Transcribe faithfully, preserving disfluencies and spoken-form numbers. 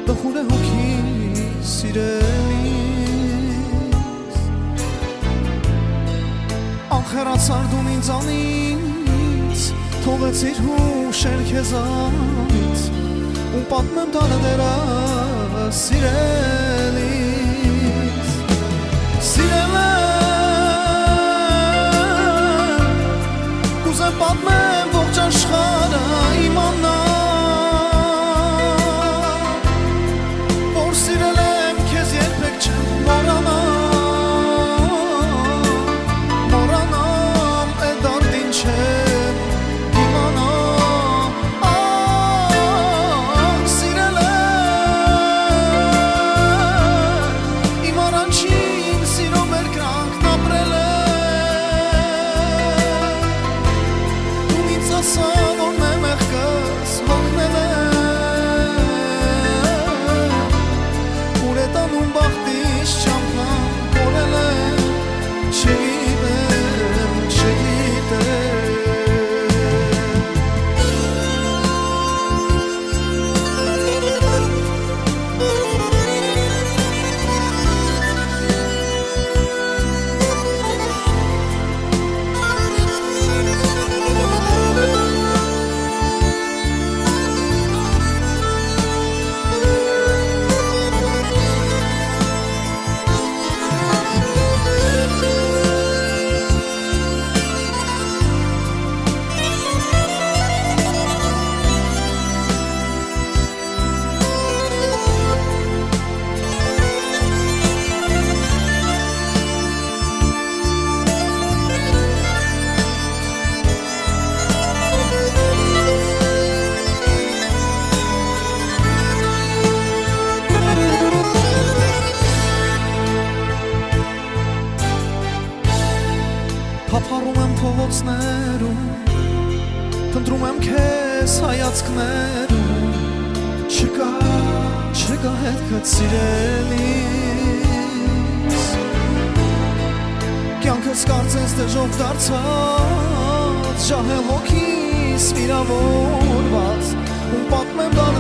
տխուր է հոգի սիրելիս անխերացար դու ինձանից թողեցիր հուշեր քեզանից ու պատմեմ տանը դերա սիրելիս սիրել եմ կուզեմ պատմեմ ողջ աշխարհը իմանա որ սիրել եմ քեզ երբեք չեմ մոռանա մոռանամ այդ դարձին չեմ իմանա սիրել եմ իմ առաջին սիրո մեր կյանքն ապրել եմ դու ինձ ասա որ մեղքս հոգնել եմ Տանում բախտիս չամփան կորել եմ չգիտեմ, չգիտեմ Փափառում եմ փողոցներում Փնտրում եմ քեզ հայացքներում Չկա, չկա հետքդ սիրելիս Կյանքս կարծես դժոխք դարձած Ջահել հոգիս վիրավորված Ու պատմեմ դա